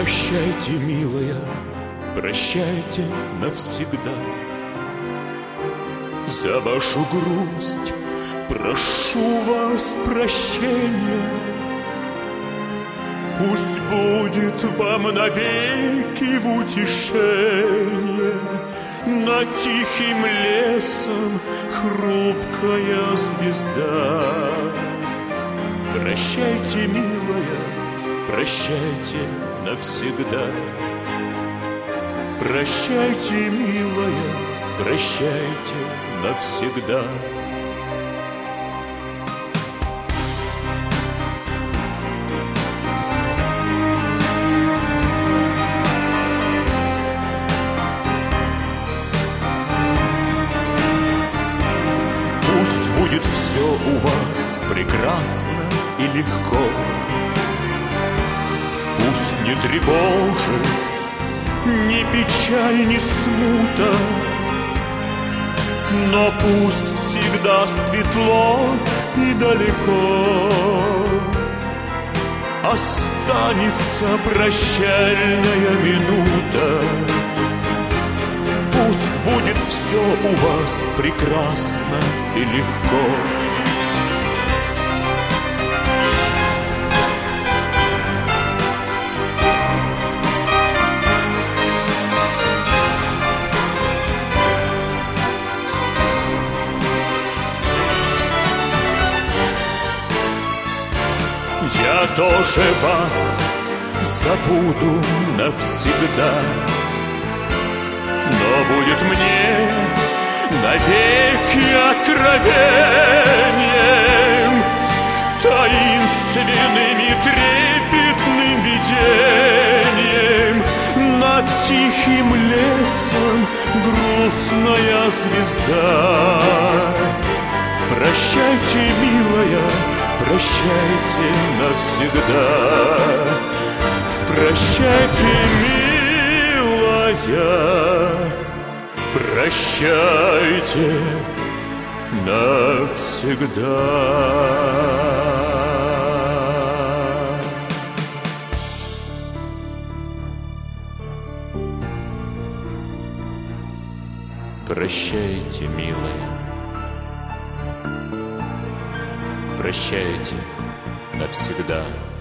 Прощайте, милая, прощайте навсегда. За вашу грусть прошу вас прощения. Пусть будет вам навеки в утешение над тихим лесом хрупкая звезда. Прощайте, милая, прощайте навсегда. Прощайте, милая, прощайте навсегда. Пусть будет все у вас прекрасно и легко. Пусть не тревожит ни печаль, ни смута, но пусть всегда светло и далеко останется прощальная минута. Пусть будет все у вас прекрасно и легко. Я тоже вас забуду навсегда, но будет мне навеки откровением, таинственным и трепетным видением. Над тихим лесом грустная звезда. Прощайте, милая, прощайте навсегда. Прощайте, милая, прощайте навсегда. Прощайте, милая, прощайте навсегда.